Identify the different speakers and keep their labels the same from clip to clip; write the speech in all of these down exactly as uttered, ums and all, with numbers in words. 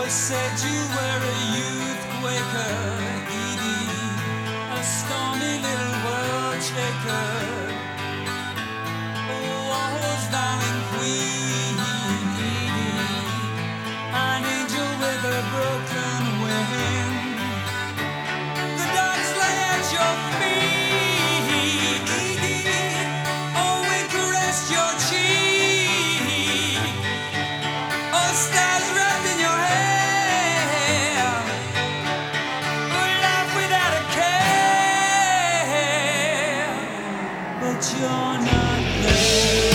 Speaker 1: said you were a youth quaker, Edie, a stormy little world shaker. Oh, Warhol's darling queen, Edie, an angel with a broken wing. The dogs lay at your feet, Edie, oh, we caressed your cheek. Oh, stars wrapped in your hair. But you're not there.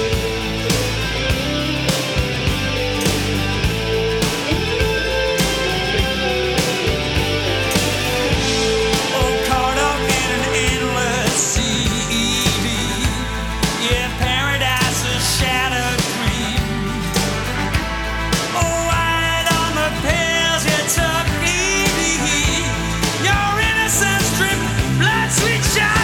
Speaker 1: Oh, caught up in an endless sea, Edie. Yeah, paradise a shattered dream. Oh, wide on the pills you took, Edie. Your innocence dripped blood, sweet child.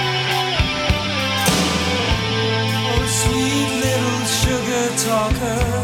Speaker 1: Talker.